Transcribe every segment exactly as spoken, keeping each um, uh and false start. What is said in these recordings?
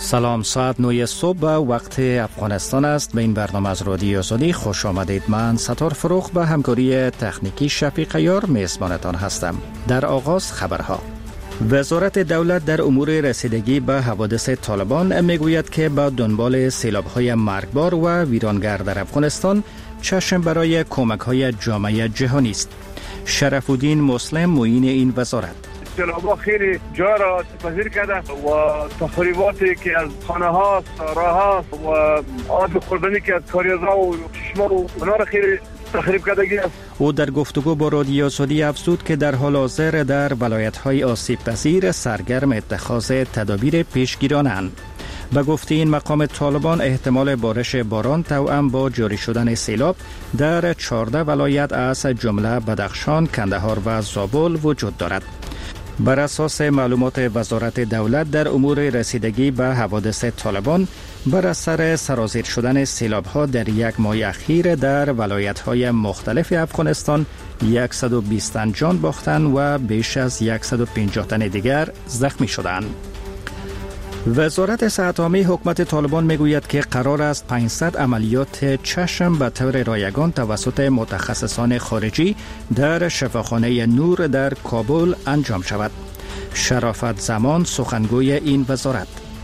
سلام، ساعت نه صبح وقت افغانستان است. به این برنامه از رادیو آزادی خوش آمدید. من ستار فروخ به همکاری تکنیکی شفیق یار میزبانتان هستم. در آغاز خبرها. وزارت دولت در امور رسیدگی به حوادث طالبان میگوید که با دنبال سیلاب‌های مرگبار و ویرانگر در افغانستان چشم برای کمک‌های جامعه جهانی است. شرف الدین مسلم معین این وزارت: سیلاب‌ها خیلی جا را تپذیر کرده و تخریباتی که از خانه ها، سارا ها و آب خوردنی که از کاریزها و چشمه و اونا را خیلی تخریب کردگی است. او در گفتگو با رادیو آزادی افزود که در حال حاضر در ولایت‌های آسیب پذیر سرگرم اتخاذ تدابیر پیشگیرانه‌اند. به گفته این مقام، طالبان احتمال بارش باران توأم با جاری شدن سیلاب در چهارده ولایت از جمله بدخشان، کندهار و زابل وجود دارد. بر اساس معلومات وزارت دولت در امور رسیدگی به حوادث طالبان، بر اثر سرازیر شدن سیلاب‌ها در یک ماه اخیر در ولایت‌های مختلف افغانستان صد و بیست تن جان باختند و بیش از صد و پنجاه تن دیگر زخمی شدند. وزارت صحت عامه حکومت طالبان میگوید که قرار است پانصد عملیات چشم به طور رایگان توسط متخصصان خارجی در شفاخانه نور در کابل انجام شود. شرافت زمان سخنگوی این وزارت: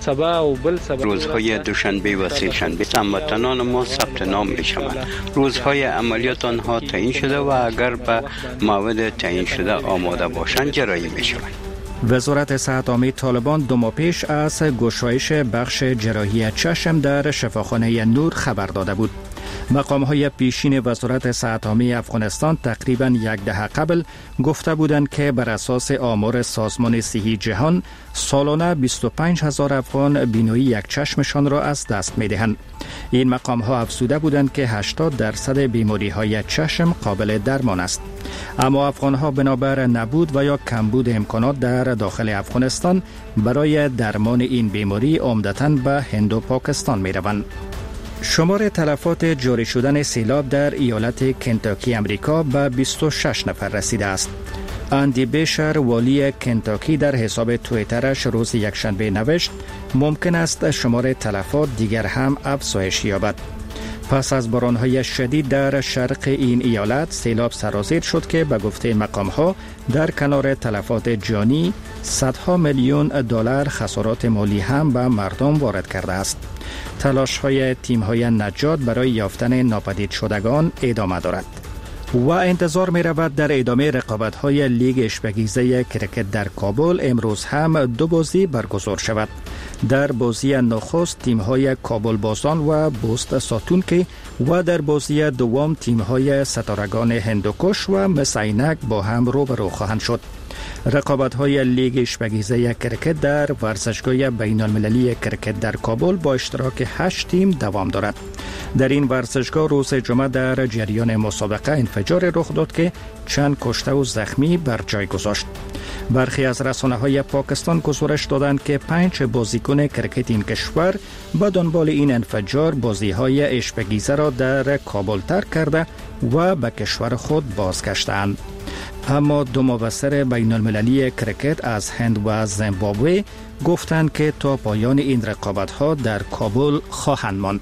روزهای دوشنبه و سه شنبه هموطنان ما ثبت نام می شوند. روزهای عملیات آنها تعیین شده و اگر به موعد تعیین شده آماده باشند جرایی می شوند. وزارت صحت عامه طالبان دو ماه پیش از گشایش بخش جراحی چشم در شفاخانه نور خبر داده بود. مقام‌های پیشین وزارت صحت عامه افغانستان تقریباً یک دهه قبل گفته بودند که بر اساس آمار سازمان صحی جهان سالانه بیست و پنج هزار افغان بینایی یک چشمشان را از دست می‌دهند. این مقام‌ها افزوده بودند که هشتاد درصد بیماری‌های چشم قابل درمان است. اما افغان‌ها بنابر نبود و یا کمبود امکانات در داخل افغانستان برای درمان این بیماری عمدتاً به هند و پاکستان می‌روند. شمار تلفات جاری شدن سیلاب در ایالت کنتاکی امریکا به بیست و شش نفر رسیده است. اندی بیشر، والی کنتاکی، در حساب توییترش روز یکشنبه نوشت ممکن است شمار تلفات دیگر هم افزایش یابد. پس از باران‌های شدید در شرق این ایالت سیلاب سرازیر شد که به گفته مقام‌ها در کنار تلفات جانی صدها میلیون دلار خسارات مالی هم به مردم وارد کرده است. تلاش‌های تیم‌های نجات برای یافتن ناپدید شدگان ادامه دارد و انتظار می رود در ادامه رقابت‌های لیگ اشبگیزه کرکت در کابل امروز هم دو بازی برگزار شود. در بازی نخست تیم‌های کابل بازان و بوست ساتونکی و در بازی دوم تیم‌های ستارگان هندوکش و مسینک با هم روبرو خواهند شد. رقابت‌های لیگ اشبگیزه کرکت در ورزشگاه بین‌المللی کرکت در کابل با اشتراک هشت تیم دوام دارد. در این ورزشگاه روز جمعه در جریان مسابقه انفجار رخ داد که چند کشته و زخمی بر جای گذاشت. برخی از رسانه‌های پاکستان گزارش دادند که پنج بازیکن کرکت این کشور به دنبال این انفجار بازی‌های اشبگیزه را در کابل ترک کرده و به کشور خود بازگشتند. اما دو مبصر بین المللی کرکت از هند و زیمبابوه گفتند که تا پایان این رقابت‌ها در کابل خواهند ماند.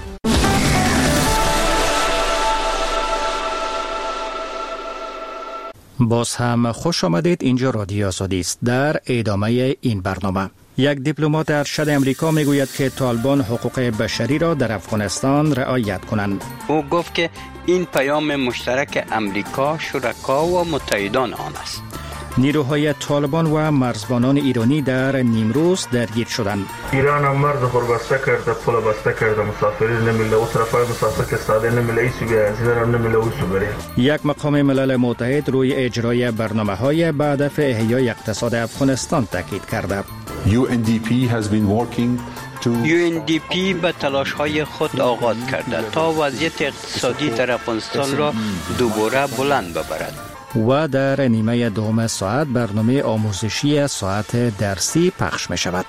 باز هم خوش آمدید. اینجا رادیو آزادی است. در ادامه این برنامه یک دیپلمات ارشد امریکا میگوید که طالبان حقوق بشری را در افغانستان رعایت کنند. او گفت که این پیام مشترک امریکا، شرکا و متحدان آن است. نیروهای طالبان و مرزبانان ایرانی در نیمروز درگیر شدند. ایران هم مرز خود بسته کرده، پل بسته کرده، مسافرین نمیله، او طرفای مسافر که ساده نمیله، ایسو بیا از ایران نمیله اوسو بره. یک مقام ملل متحد روی اجرای برنامه‌های به هدف احیای اقتصاد افغانستان تاکید کرده. یو ان دی پی has been working to یو ان دی پی به تلاش‌های خود آغاز کرده تا وضعیت اقتصادی در افغانستان را دوباره بلند ببرد. و در نیمه دوم ساعت برنامه آموزشی ساعت درسی پخش می شود.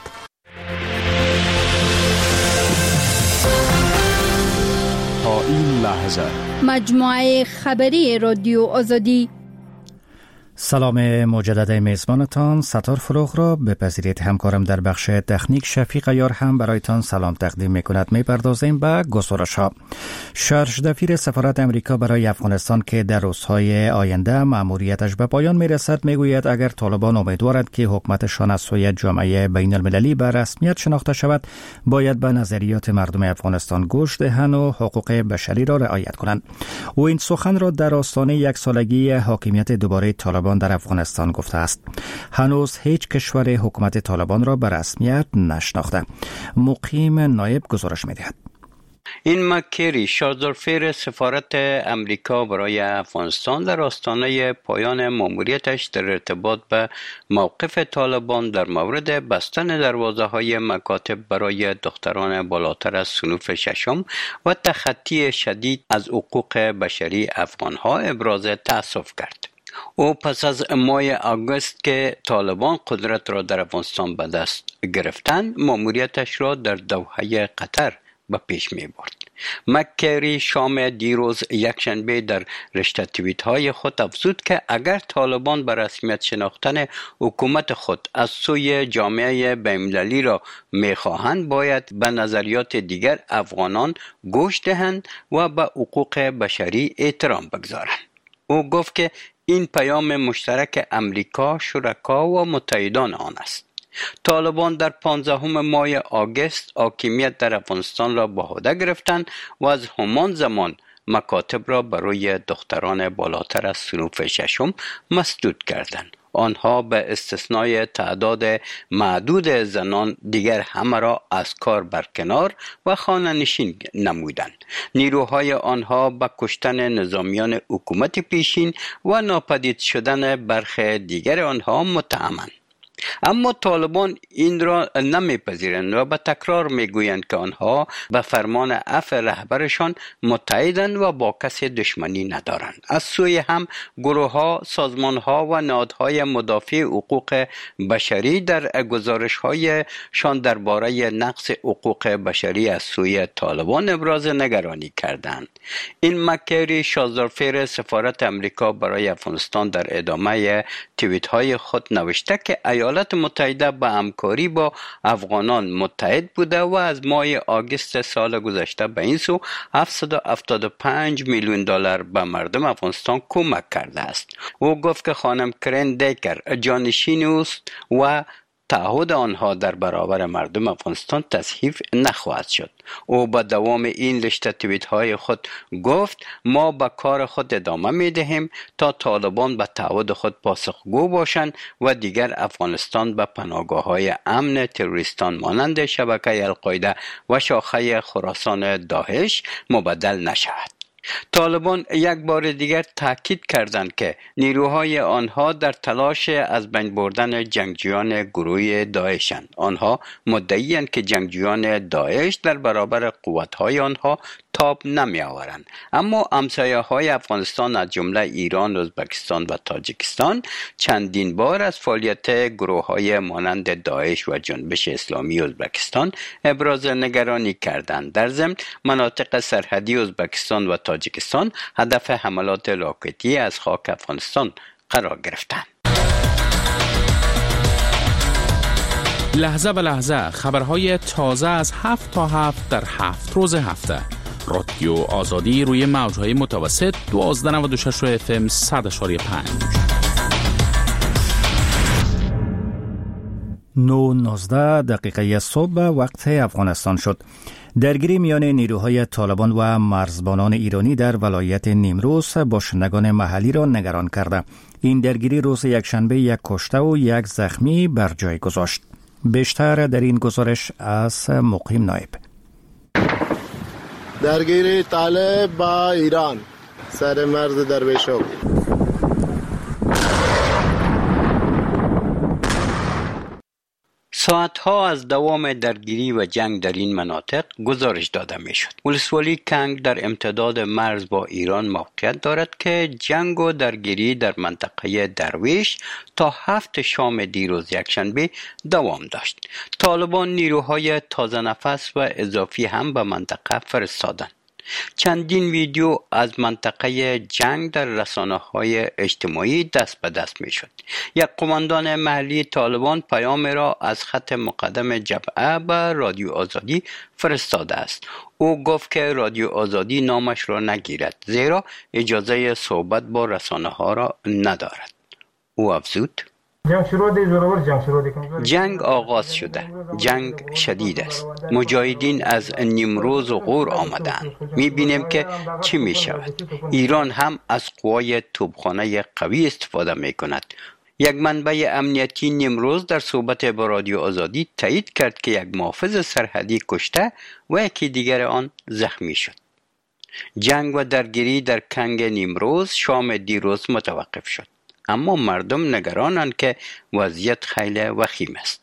تا این لحظه مجموعه خبری رادیو آزادی. سلام مجدد میزبانتان ستار فروغ را بپذیرید. همکارم در بخش تکنیک شفیق یار هم برایتان سلام تقدیم می کند. می پردازیم به گزارش ها. شارژ دفیر سفارت امریکا برای افغانستان که در روزهای آینده مأموریتش به پایان می رسد می گوید اگر طالبان امیدوارند که حکومتشان از سوی جامعه بین المللی به رسمیت شناخته شود باید به نظریات مردم افغانستان گوش دهند و حقوق بشری را رعایت کنند. او این سخن را در آستانه یک سالگی حاکمیت دوباره طالبان در افغانستان گفته است. هنوز هیچ کشور حکومت طالبان را به رسمیت نشناخته. مقیم نایب گزارش می‌دهد. این مکری شارژدفیر سفارت امریکا برای افغانستان در آستانه پایان مأموریتش در ارتباط به موقف طالبان در مورد بستن دروازه‌های مکاتب برای دختران بالاتر از صنف ششم و تخطی شدید از حقوق بشری افغانها ابراز تأسف کرد. او پس از ماه آگوست که طالبان قدرت را در افغانستان به دست گرفتند مأموریتش را در دوحه قطر به پیش می برد. مکری شام دیروز یکشنبه در رشته توییت های خود افزود که اگر طالبان به رسمیت شناختن حکومت خود از سوی جامعه بین‌المللی را می خواهند باید به نظریات دیگر افغانان گوش دهند و به حقوق بشری احترام بگذارند. او گفت که این پیام مشترک امریکا، شرکا و متحدان آن است. طالبان در پانزدهم ماه آگوست حاکمیت در افغانستان را به عهده گرفتند و از همان زمان مکاتب را برای دختران بالاتر از صنف ششم مسدود کردند. آنها به استثنای تعداد معدود زنان دیگر همه را از کار برکنار و خانه نشین نمودند. نیروهای آنها به کشتن نظامیان حکومت پیشین و ناپدید شدن برخی دیگر آنها متهمند. اما طالبان این را نمیپذیرند و به تکرار میگویند که آنها به فرمان عفو رهبرشان متحدند و با کسی دشمنی ندارند. از سوی هم گروه‌ها، سازمان‌ها و نهادهای مدافع حقوق بشری در گزارش‌هایشان درباره نقض حقوق بشری از سوی طالبان ابراز نگرانی کردند. این مکری شارژدفیر سفارت امریکا برای افغانستان در ادامه توییت‌های خود نوشته که ایالات متحده به همکاری با افغانان متحد بوده و از ماه آگوست سال گذشته به این سو هفتصد و هفتاد و پنج میلیون دلار به مردم افغانستان کمک کرده است. او گفت که خانم کرین دیکر جانشین است و تعهد آنها در برابر مردم افغانستان تصحیح نخواهد شد. او با دوام این رشته توییت های خود گفت ما به کار خود ادامه می دهیم تا طالبان به تعهد خود پاسخگو باشند و دیگر افغانستان به پناهگاه های امن تروریستان مانند شبکه القاعده و شاخه خراسان داعش مبدل نشود. طالبان یک بار دیگر تاکید کردند که نیروهای آنها در تلاش از بین بردن جنگجویان گروه داعشند. آنها مدعی‌اند که جنگجویان داعش در برابر قوت‌های آنها تاب نمی آورند. اما همسایه‌های افغانستان از جمله ایران، ازبکستان و تاجیکستان چندین بار از فعالیت گروه‌های مانند داعش و جنبش اسلامی ازبکستان ابراز نگرانی کردند. در ضمن مناطق سرحدی ازبکستان و تاجیکستان هدف حملات راکتی از خاک افغانستان قرار گرفتند. لحظه به لحظه خبرهای تازه از هفت تا هفت در هفت روز هفته. رادیو آزادی روی موجهای متوسط دوازده نود و شش اف ام صد و پنج. نه نوزده دقیقه صبح وقت افغانستان شد. درگیری میان نیروهای طالبان و مرزبانان ایرانی در ولایت نیمروز باشندگان محلی را نگران کرده. این درگیری روز یکشنبه یک کشته و یک زخمی بر جای گذاشت. بیشتر در این گزارش از مقیم نایب. درگیری طالب با ایران سر مرز درویشو. ساعتها از دوام درگیری و جنگ در این مناطق گزارش داده می شد. ولسوالی کنگ در امتداد مرز با ایران موقعیت دارد که جنگ و درگیری در منطقه درویش تا هفت شام دیروز یکشنبه دوام داشت. طالبان نیروهای تازه نفس و اضافی هم به منطقه فرستادند. چندین ویدیو از منطقه جنگ در رسانه‌های اجتماعی دست به دست می‌شد. یک قماندان محلی طالبان پیام را از خط مقدم جبهه به رادیو آزادی فرستاده است. او گفت که رادیو آزادی نامش را نگیرد زیرا اجازه صحبت با رسانه‌ها را ندارد. او افزود: جنگ آغاز شده. جنگ شدید است. مجاهدین از نیمروز و غور آمدند. می بینیم که چی می شود. ایران هم از قوای توپخانه قوی استفاده می کند. یک منبع امنیتی نیمروز در صحبت با رادیو آزادی تایید کرد که یک محافظ سرحدی کشته و یکی دیگر آن زخمی شد. جنگ و درگیری در کنگ نیمروز شام دیروز متوقف شد. اما مردم نگرانند که وضعیت خیلی وخیم است.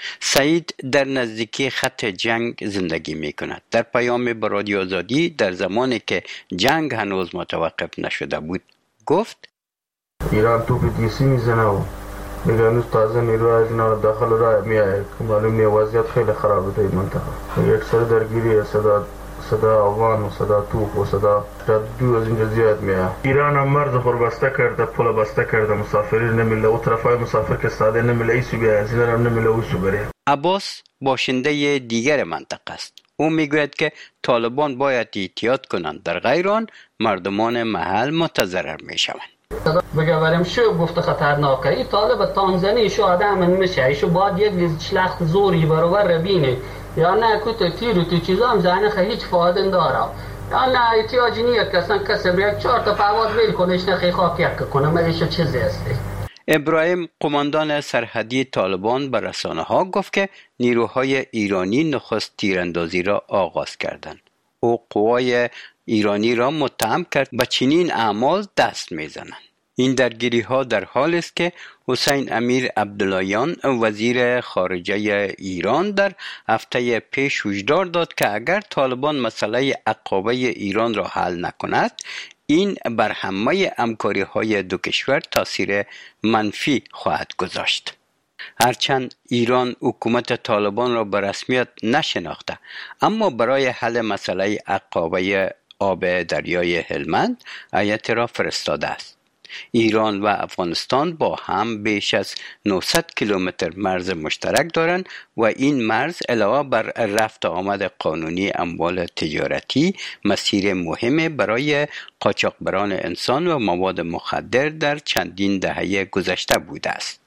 سعید در نزدیکی خط جنگ زندگی می کند. در پیام به رادیو آزادی در زمانی که جنگ هنوز متوقف نشده بود گفت: ایران توپ تیسی میزنه و میگه هنوز تازه نیروی از اینا داخل راه میاد. معلومه وضعیت خیلی خرابه در این منطقه. یک سر درگیری صدا صدا آوان و صدا توپ و صدا دو از اینجا زیاد میاد. ایران هم مرز خور بسته کرده، پل بسته کرده، مسافری نمیله. او طرفای مسافر که ساده نمیله ایسو بیا، از این هم نمیله اوسو بره. عباس باشنده دیگر منطقه است. او میگوید که طالبان باید احتیاط کنند، در غیر آن مردمان محل متضرر میشوند. بگوارم شو گفته خطرناکه. ای طالب تانزانی شو آدم میشه، ایشو باید یک شلخت زوری برابر ربینه یا نه کت تیر و تو چیزا هم زنه خیلی هیچ فایده نداره. یا نه احتیاجی نیست که اصلا کسی بیاد چهار تا پرواز بیل کنه ایش نخی خاک یک کنه. ملیش چیزی هستی. ابراهیم قماندان سرحدی طالبان به رسانه ها گفت که نیروهای ایرانی نخست تیراندازی را آغاز کردند. او قوای ایرانی را متهم کرد به چنین اعمال دست میزنند. این درگیری ها در حال است که حسین امیر عبداللهیان وزیر خارجه ایران در هفته پیش هشدار داد که اگر طالبان مسئله عقابه ایران را حل نکند این بر همه همکاری های دو کشور تاثیر منفی خواهد گذاشت. هرچند ایران حکومت طالبان را به رسمیت نشناخته اما برای حل مسئله عقابه آب دریای هلمند هیئت را فرستاده است. ایران و افغانستان با هم بیش از نهصد کیلومتر مرز مشترک دارند و این مرز علاوه بر رفت آمد قانونی اموال تجارتی مسیر مهم برای قاچاقبران انسان و مواد مخدر در چندین دهه گذشته بوده است.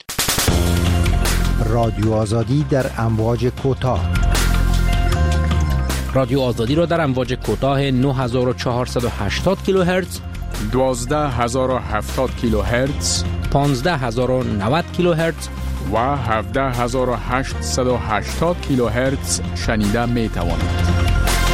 رادیو آزادی در امواج کوتاه. رادیو آزادی را در امواج کوتاه نه هزار و چهارصد و هشتاد کیلوهرتز، دوازده هزار و هفتاد کیلوهرتز، پانزده هزار و نود کیلوهرتز و هفده هزار و هشتصد و هشتاد کیلوهرتز شنیده می توانید.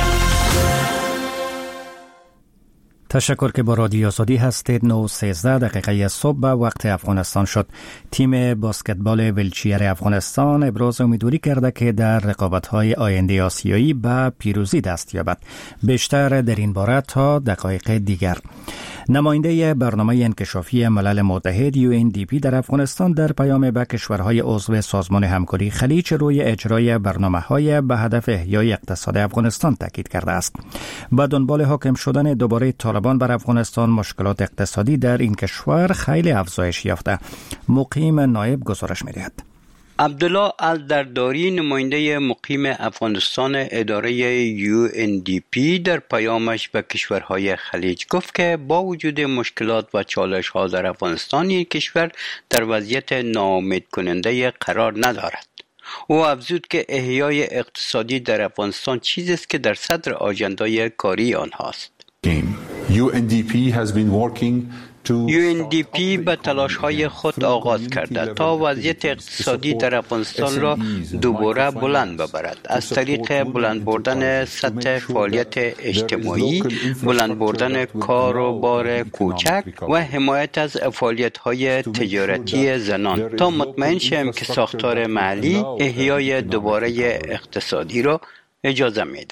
تشکر که با رادیو آزادی هستید. نه و سیزده دقیقه صبح به وقت افغانستان شد. تیم باسکتبال ویلچیر افغانستان ابراز امیدواری کرده که در رقابت‌های آینده آسیایی به پیروزی دست یابد. بیشتر در این باره تا دقایق دیگر. نماینده برنامه انکشافی ملل متحد یو ان دی پی در افغانستان در پیام به کشورهای عضو سازمان همکاری خلیج روی اجرای برنامه‌های به هدف احیای اقتصاد افغانستان تاکید کرده است. به دنبال حاکم شدن دوباره طالبان بر افغانستان مشکلات اقتصادی در این کشور خیلی افزایش یافته. مقیم نایب گزارش می‌دهد. عبدالله الدرداری نماینده مقیم افغانستان اداره یو ان دی پی در پیامش به کشورهای خلیج گفت که با وجود مشکلات و چالش‌ها در افغانستان این کشور در وضعیت ناامید کننده قرار ندارد. او افزود که احیای اقتصادی در افغانستان چیزی است که در صدر آژندای کاری آنهاست. یو ان دی پی has been working یو ان دی پی به تلاش‌های خود آغاز کرده تا وضعیت اقتصادی در افغانستان را دوباره بلند ببرد. از طریق بلند بردن سطح فعالیت اجتماعی، بلند بردن کار و بار کوچک و حمایت از فعالیت‌های تجارتی زنان تا مطمئن شویم که ساختار محلی احیای دوباره اقتصادی را اجازه می‌دهد.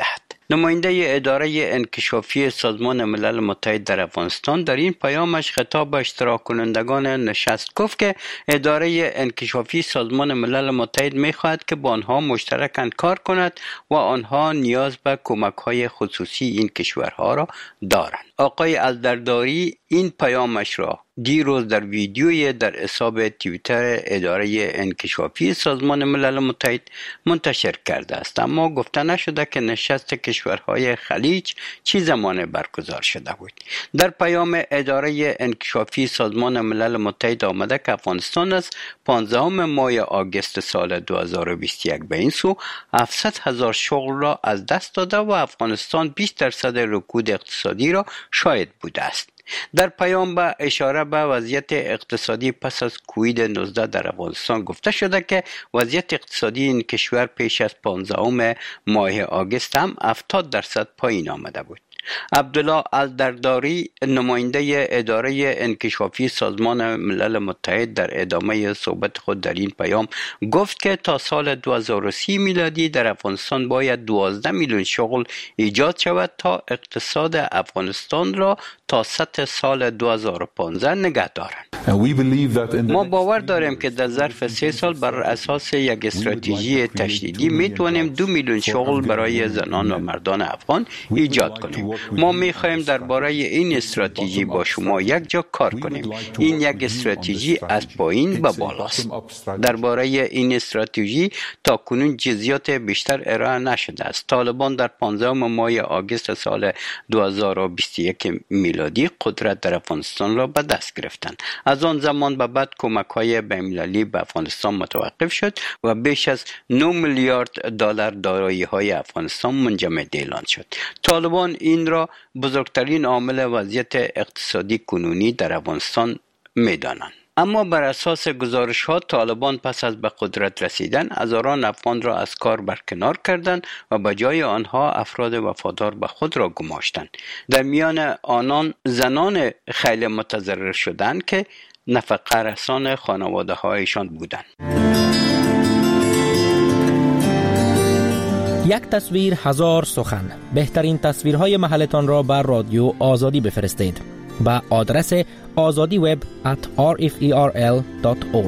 نماینده اداره انکشافی سازمان ملل متحد در افغانستان در این پیامش خطاب به اشتراک کنندگان نشست گفت که اداره انکشافی سازمان ملل متحد می‌خواهد که با آنها مشترکاً کار کند و آنها نیاز به کمک‌های خصوصی این کشورها را دارند. آقای الدرداری این پیامش را دیروز در ویدیوی در حساب توییتر اداره انکشافی سازمان ملل متحد منتشر کرده است، اما گفته نشده که نشست کشورهای خلیج چه زمان برگزار شده بود. در پیام اداره انکشافی سازمان ملل متحد آمده که افغانستان از پانزدهم ماه آگوست سال دو هزار و بیست و یک به این سو هفتصد هزار شغل را از دست داده و افغانستان بیست درصد رکود اقتصادی را شاهد بوده است. در پیام به اشاره به وضعیت اقتصادی پس از کووید نوزده در افغانستان گفته شده که وضعیت اقتصادی این کشور پیش از پانزدهم ماه آگوست هم هفتاد درصد پایین آمده بود. عبدالله الدرداری نماینده اداره انکشافی سازمان ملل متحد در ادامه صحبت خود در این پیام گفت که تا سال دو هزار و سی میلادی در افغانستان باید دوازده میلیون شغل ایجاد شود تا اقتصاد افغانستان را تا سطح سال دو هزار و پانزده نگه دارند. ما باور داریم که در ظرف سه سال بر اساس یک استراتژی تشدیدی میتوانیم دو میلیون شغل برای زنان و مردان افغان ایجاد کنیم. ما میخواهیم درباره این استراتژی با شما یک جا کار کنیم. این یک استراتژی از پایین به بالاست. درباره این استراتژی تا کنون جزئیات بیشتر ارائه نشده است. طالبان در پانزدهم ماه آگوست سال دو هزار و بیست و یک میلادی قدرت در افغانستان را به دست گرفتند. از آن زمان به بعد کمک‌های بین‌المللی به افغانستان متوقف شد و بیش از نه میلیارد دلار دارایی‌های افغانستان منجمد اعلان شد. طالبان این را بزرگترین عامل وضعیت اقتصادی کنونی در افغانستان می‌دانند. اما بر اساس گزارش‌ها طالبان پس از به قدرت رسیدن هزاران افغان را از کار برکنار کردند و به جای آنها افراد وفادار به خود را گماشتند. در میان آنان زنان خیلی متضرر شدند که نفقه رسان خانواده‌هایشان بودند. یک تصویر هزار سخن. بهترین تصویرهای محلتان را بر رادیو آزادی بفرستید با آدرس آزادی وب ات آر اف ای آر ال دات اورگ.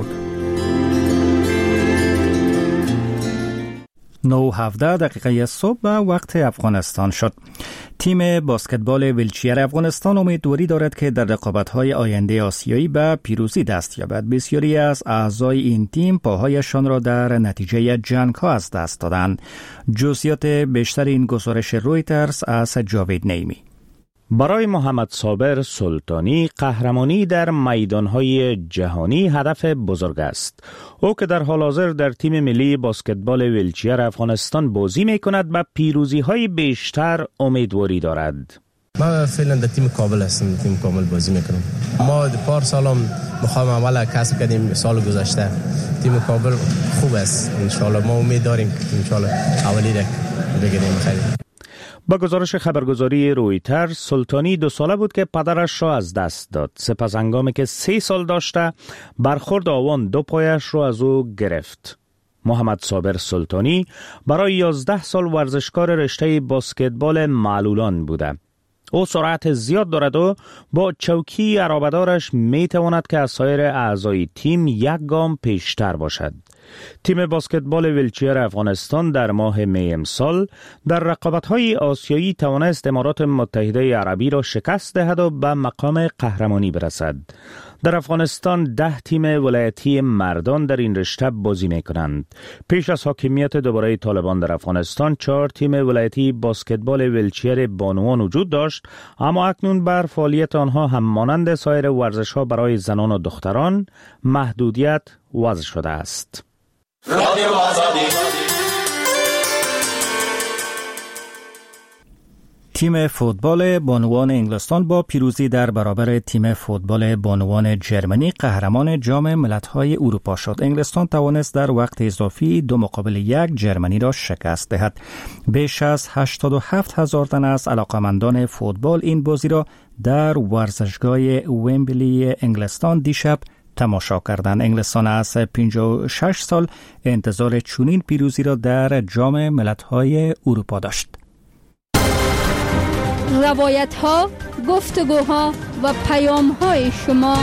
نه و هفده دقیقه صبح به وقت افغانستان شد. تیم بسکتبال ویلچیر افغانستان امیدواری دارد که در رقابت‌های آینده آسیایی به پیروزی دست یابد. بسیاری از اعضای این تیم پاهایشان را در نتیجه جنگ‌ها از دست دادند. جزئیات بیشتر این گزارش رویترز از جاوید نیمی. برای محمد صابر سلطانی قهرمانی در میدانهای جهانی هدف بزرگ است. او که در حال حاضر در تیم ملی بسکتبال ویلچیر افغانستان بازی می کند به پیروزی های بیشتر امیدواری دارد. ما فعلا در تیم کابل هستم، تیم کابل بازی میکنم. ما پار سالم مقام اول کسب کردیم سال گذشته. تیم کابل خوب است. ان شاء الله ما امید داریم که ان شاء الله اولی را بگیریم. خیلی با گزارش خبرگزاری رویترز، سلطانی دو ساله بود که پدرش را از دست داد. سپس هنگامی که سه سال داشته برخورد آوان دو پایش را از او گرفت. محمد صابر سلطانی برای یازده سال ورزشکار رشته بسکتبال معلولان بوده. او سرعت زیاد دارد و با چوکی عرابه‌دارش می تواند که از سایر اعضای تیم یک گام پیشتر باشد. تیم بسکتبال ویلچیر افغانستان در ماه می امسال در رقابت‌های آسیایی توانست امارات متحده عربی را شکست دهد و به مقام قهرمانی برسد. در افغانستان ده تیم ولایتی مردان در این رشته بازی می کنند. پیش از حاکمیت دوباره طالبان در افغانستان چهار تیم ولایتی بسکتبال ویلچیر بانوان وجود داشت، اما اکنون بر فعالیت آنها هم مانند سایر ورزش‌ها برای زنان و دختران محدودیت وضع شده است. رادیو آزادی. تیم فوتبال بانوان انگلستان با پیروزی در برابر تیم فوتبال بانوان جرمنی قهرمان جام ملت‌های اروپا شد. انگلستان توانست در وقت اضافی دو مقابل یک جرمنی را شکست دهد. بیش از هشتاد و هفت هزار تن از علاقمندان فوتبال این بازی را در ورزشگاه ومبلی انگلستان دیشب تماشا کردند. انگلستان از پنجاه و شش سال انتظار چنین پیروزی را در جام ملت‌های اروپا داشت. روایت ها، گفتگوها و پیام های شما.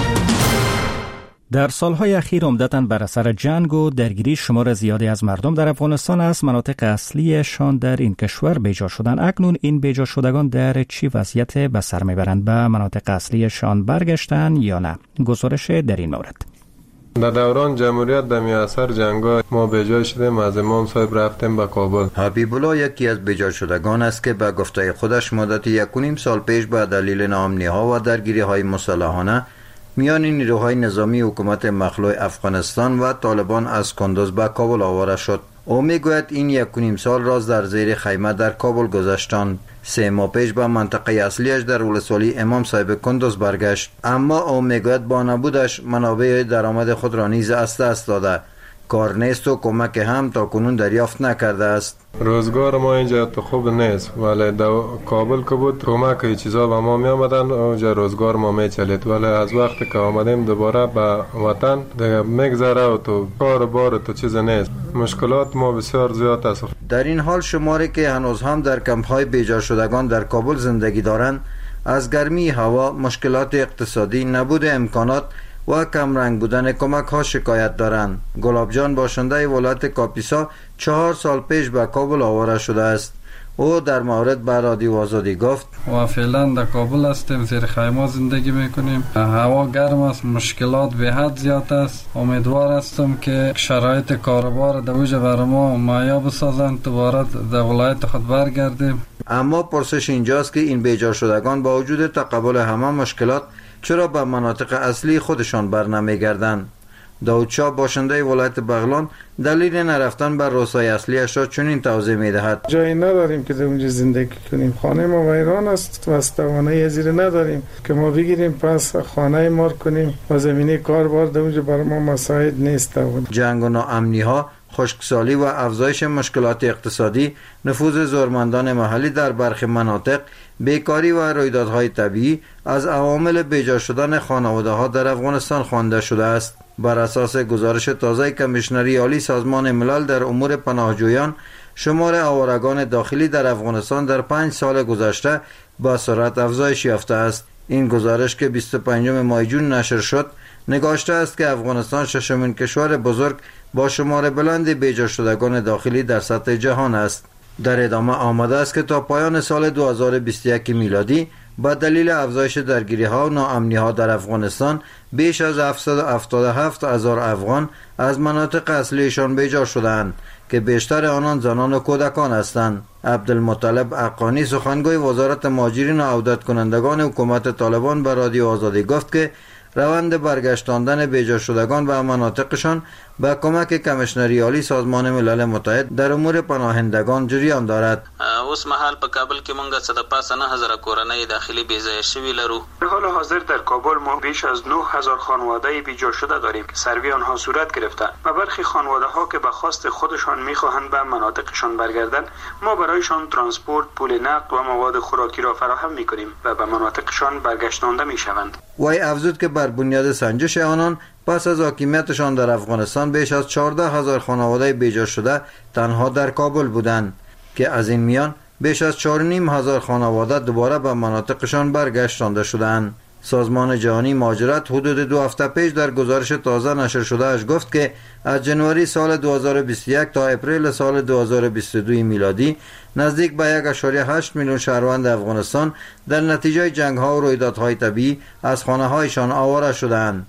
در سالهای اخیر عمدتاً بر اثر جنگ و درگیری شمار زیادی از مردم در افغانستان از مناطق اصلیشان در این کشور بیجا شدند. اکنون این بیجا شدگان در چی وضعیت به سر میبرند؟ به مناطق اصلیشان برگشتن یا نه؟ گزارش در این مورد. در دوران جمهوریت در میانسر جنگ‌ها ما بیجا شدیم، از امام صاحب رفتیم به کابل. حبیب الله یکی از بیجا شدگان است که به گفته خودش مدت یک و نیم سال پیش به دلیل ناامنی‌ها و درگیری‌های مسلحانه میان نیروهای نظامی حکومت مخلوع افغانستان و طالبان از کندوز به کابل آواره شد. او میگوید این یک و نیم سال راز در زیر خیمه در کابل گذشتند. سه ماه پیش به منطقه اصلیش در ولسوالی امام صاحب کندوز برگشت، اما او میگوید با نبودش منابع درآمد خود را نیز از دست داده، کار نیست و کمک هم تا کنون دریافت نکرده است. روزگار ما اینجا تو خوب نیست، ولی در کابل که بود کمک چیزا به ما می آمدن، اونجا روزگار ما می چلید، ولی از وقتی که آمدیم دوباره به وطن دیگه میگذره و تو کار بار تو چیز نیست. مشکلات ما بسیار زیاد است. در این حال شماری که هنوز هم در کمپ های بیجا شدگان در کابل زندگی دارند از گرمی هوا، مشکلات اقتصادی، نبود امکانات و کم رنگ بودن کمک ها شکایت دارند. گلاب جان باشنده ولایت کاپیسا چهار سال پیش به کابل آواره شده است. او در مورد به رادیو آزادی گفت و فعلا در کابل هستیم، زیر خیمه زندگی میکنیم. هوا گرم است، مشکلات به حد زیاد است. امیدوار هستم که شرایط کاروبار در وجه بر ما مهیا بسازند، دوباره در ولایت خود برگردیم. اما پرسش اینجاست که این بیجا شدگان با وجود تقبل همه مشکلات چرا به مناطق اصلی خودشان بر نمیگردند؟ داود شاه باشنده ولایت بغلان دلیل نرفتن بر روستای اصلیش را چنین توضیح میدهد. جایی نداریم که در اونجا زندگی کنیم، خانه ما ویران است و توانایی زیر نداریم که ما بگیریم پس خانه ما کنیم و زمینه کاربار در اونجا بر ما مساعد نیست. جنگ و ناامنی ها، خشکسالی و افزایش مشکلات اقتصادی، نفوذ زورمندان محلی در برخی مناطق، بیکاری و رویدادهای طبیعی از عوامل بیجا شدن خانواده ها در افغانستان خوانده شده است. بر اساس گزارش تازه کمیشنری عالی سازمان ملل در امور پناهجویان، شمار آوارگان داخلی در افغانستان در پنج سال گذشته با سرعت افزایش یافته است. این گزارش که بیست و پنجم ماه جون نشر شد نگاشته است که افغانستان ششمین کشور بزرگ با شمار بلند بیجا شدگان داخلی در سطح جهان است. در ادامه آمده است که تا پایان سال دو هزار و بیست و یک میلادی با دلیل افزایش درگیری ها و ناامنی ها در افغانستان بیش از هفتصد و هفتاد و هفت هزار افغان از مناطق اصلیشان بیجا شدند که بیشتر آنان زنان و کودکان هستند. عبدالمطلب عقانی سخنگوی وزارت مهاجرین و عودت کنندگان حکومت طالبان به رادیو آزادی گفت که روند برگشتاندن بیجا شدگان به مناطقشان با کمک کمیشنری عالی سازمان ملل متحد در امور پناهندگان جریان دارد. اوس مهال په کابل کې مونږ څه د پاسه نه هزار کورنۍ داخلي بیځای شوي لرو. در حال حاضر در کابل ما بیش از نه هزار خانواده بیجا شده داریم که سروی آنها صورت گرفته و برخی خانواده ها که به خواست خودشان میخواهند به مناطقشان برگردند، ما برایشان ترانسپورت، پول نقد و مواد خوراکی را فراهم میکنیم و به مناطقشان برگشتانده میشوند. وی افزود که بر بنیاد سنجش آنان پس از حاکمیتشان در افغانستان بیش از چهارده هزار خانواده بیجا شده تنها در کابل بودند که از این میان بیش از چهار و نیم هزار خانواده دوباره به مناطقشان برگشتانده شدند. سازمان جهانی مهاجرت حدود دو هفته پیش در گزارش تازه نشر شده اش گفت که از جنوری سال دو هزار و بیست و یک تا اپریل سال دو هزار و بیست و دو میلادی نزدیک به یک و هشت میلیون شهروند افغانستان در نتیجه جنگ ها و رویدادهای طبیعی از خانه هایشان آواره شدند.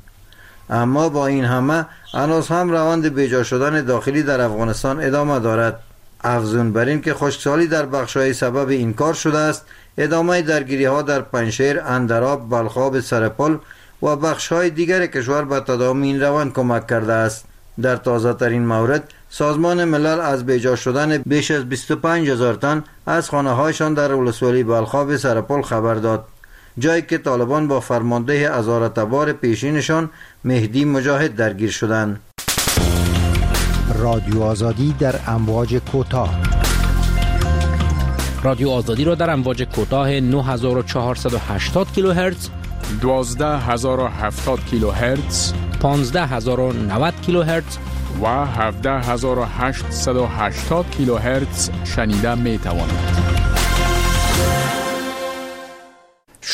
اما با این همه هنوز هم روند بیجا شدن داخلی در افغانستان ادامه دارد. افزون بر این که خشکسالی در بخش‌های سبب این کار شده است، ادامه درگیری ها در پنشیر، اندراب، بلخاب، سرپل و بخش‌های دیگر کشور به تداوم این روند کمک کرده است. در تازه ترین مورد سازمان ملل از بیجا شدن بیش از بیست و پنج هزار تن از خانه هایشان در ولسوالی بلخاب سرپل خبر داد، جایی که طالبان با فرمانده هزارتبار پیشینشان مهدی مجاهد درگیر شدند. رادیو آزادی در امواج کوتاه. رادیو آزادی را در امواج کوتاه نه هزار و چهارصد و هشتاد کیلوهرتز، دوازده هزار و هفتاد کیلوهرتز، پانزده هزار و نود کیلوهرتز و هفده هزار و هشتصد و هشتاد کیلوهرتز شنیده می توانید.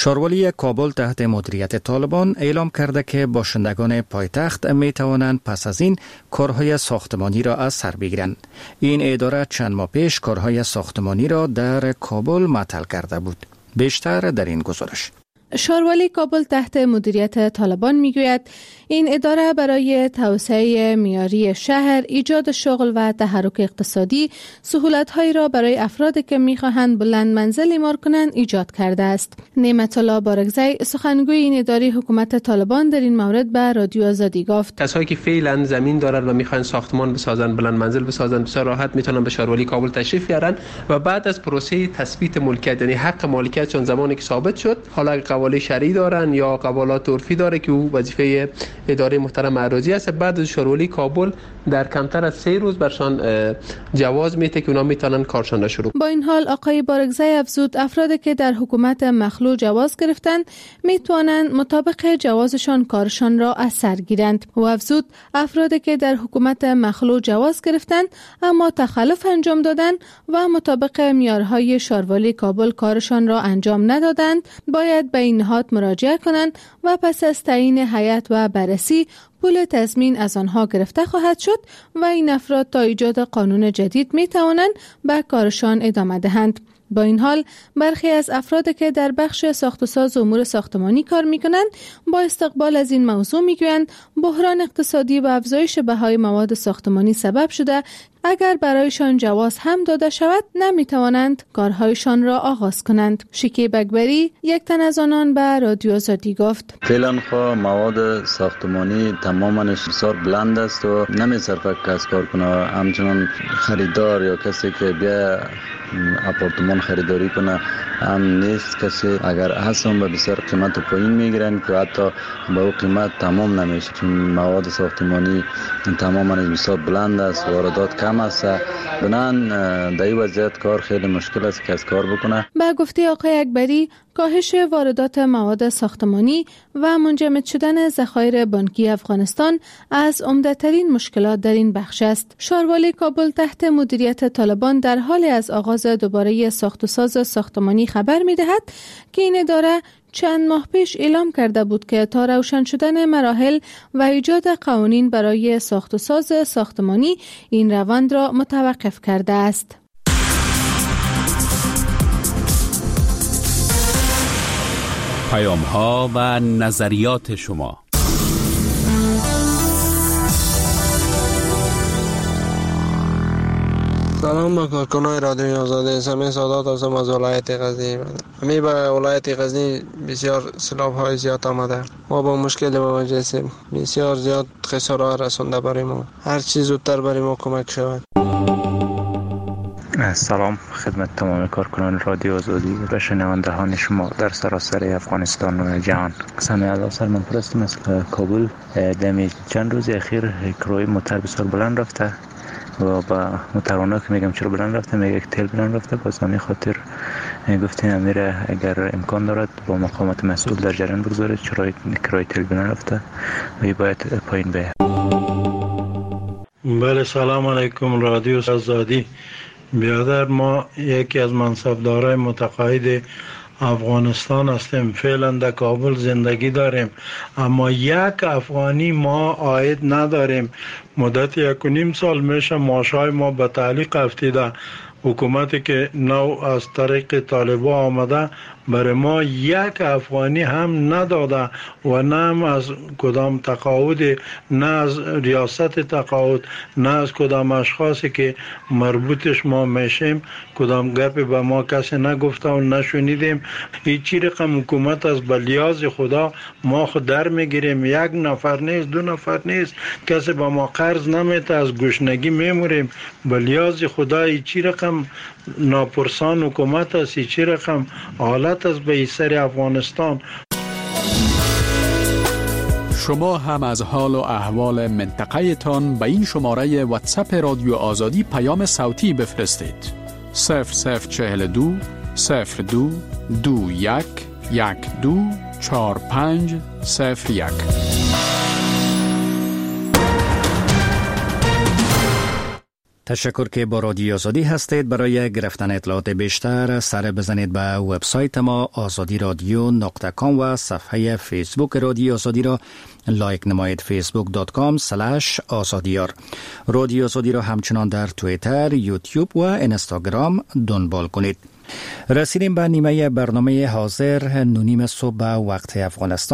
شاروالی کابل تحت مدیریت طالبان اعلام کرده که باشندگان پایتخت می توانند پس از این کارهای ساختمانی را از سر بگیرند. این اداره چند ماه پیش کارهای ساختمانی را در کابل معطل کرده بود. بیشتر در این گزارش. شاروالی کابل تحت مدیریت طالبان میگوید این اداره برای توسعه معیاری شهر، ایجاد شغل و تحرک اقتصادی سهولت‌هایی را برای افرادی که می‌خواهند بلند منزل اعمار کنند ایجاد کرده است. نعمت الله بارگزی سخنگوی این اداره حکومت طالبان در این مورد به رادیو آزادی گفت: کسایی که فعلا زمین دارند و می‌خواهند ساختمان بسازند، بلند منزل بسازند، بسیار راحت میتونن به شاروالی کابل تشریف بیارن و بعد از پروسه تثبیت ملکیت، یعنی حق مالکیتشون زمانی که ثابت شد، حالا قواله شرعی دارن یا قوالات عرفی داره که او وظیفه اداره محترم اراضی است، بعد از شاروالی کابل در کمتر از سه روز برشان جواز میده که اونا میتونن کارشان را شروع. با این حال آقای بارگزی افزود افرادی که در حکومت مخلوع جواز گرفتند میتوانند مطابق جوازشان کارشان را از سر گیرند. و افزود افرادی که در حکومت مخلوع جواز گرفتند اما تخلف انجام دادند و مطابق معیارهای شاروالی کابل کارشان را انجام ندادند باید به این نهاد مراجعه کنند و پس از تعیین هیئت و بررسی پول تضمین از آنها گرفته خواهد شد و این افراد تا ایجاد قانون جدید می توانند به کارشان ادامه دهند. با این حال برخی از افرادی که در بخش ساخت و ساز امور ساختمانی کار می کنند با استقبال از این موضوع می گویند بحران اقتصادی و افزایش بهای مواد ساختمانی سبب شده اگر برایشان جواز هم داده شود نمی توانند کارهایشان را آغاز کنند. شکیب اکبری یک تن از آنان به رادیو آزادی گفت: فعلا خو مواد ساختمانی تمامش بسیار بلند است و نمی صرفه کس کار کنه، همچنان خریدار یا کسی که بیا اپارتمان خریداری کنه هم نیست. کسی اگر هستن به بسیار قیمت پایین میگیرن که حتی به او قیمت تمام نمیشه، چون مواد ساختمانی تماما بسیار بلند است، واردات کم است. بنان در این وضعیت کار خیلی مشکل است که از کار بکنه. به گفته آقای اکبری کاهش واردات مواد ساختمانی و منجمد شدن ذخایر بانکی افغانستان از عمده‌ترین مشکلات در این بخش است. شاروالی کابل تحت مدیریت طالبان در حال از آغاز دوباره ساخت و ساز ساختمانی خبر می‌دهد که این اداره چند ماه پیش اعلام کرده بود که تا روشن شدن مراحل و ایجاد قوانین برای ساخت و ساز ساختمانی این روند را متوقف کرده است. پیام ها و نظریات شما. سلام با کارکنای رادیوی آزادی. سمی سادات هستم از ولایت غزنی. همی به ولایت غزنی بسیار سیلاب های زیاد آمده. ما با مشکل مواجه هستیم. بسیار زیاد خسارات رسونده برای ما. هر چیز زودتر برای ما کمک شود. سلام خدمت تمام کارکنان رادیو آزادی و شنوندگان شما در سراسر افغانستان و جهان. سمی الله سلمان پرستم از کابل. دمی چند روز اخیر کرایه موتر بسیار بلند رفته و با موترانه که میگم چرا بلند رفته، میگه که تیل بلند رفته. باز همین خاطر گفتیم امیر اگر امکان دارد با مقامات مسئول در جریان بگذارید چرا کرایه تیل بلند رفته و باید پایین بیاید. بله سلام علیکم رادیو آزادی. بیادر ما یکی از منصبدارای متقاعد افغانستان هستیم. فعلا در کابل زندگی داریم اما یک افغانی ما عاید نداریم. مدت یک و نیم سال میشه معاشهای ما به تعلیق افتیده. حکومتی که نو از طریق طالبا آمده برای ما یک افغانی هم نداده و نه هم از کدام تقاعد، نه از ریاست تقاعد، نه از کدام اشخاصی که مربوطش ما میشیم کدام گپی به ما کسی نگفته و نشنیدیم. هیچی رقم حکومت از بلیاز خدا ما خود در میگیریم. یک نفر نیست، دو نفر نیست، کسی به ما قرض نمیده، از گشنگی میموریم. بلیاز خدا هیچی رقم ناپرسان حکومت است، هیچی رقم حالت است به سر افغانستان. شما هم از حال و احوال منطقه تان به این شماره واتساپ رادیو آزادی پیام صوتی بفرستید. صفر صفر چهل دو صفر دو دو یک یک دو چار پنج صفر یک. تشکر که با رادیو آزادی هستید. برای گرفتن اطلاعات بیشتر سر بزنید به وبسایت ما آزادی رادیو نقطه کام و صفحه فیسبوک رادیو آزادی را لایک نمایید. فیسبوک دات کام اسلش آزادیار. رادیو آزادی را همچنان در توییتر، یوتیوب و اینستاگرام دنبال کنید. رسیدیم به نیمه برنامه حاضر نونیم صبح وقت افغانستان.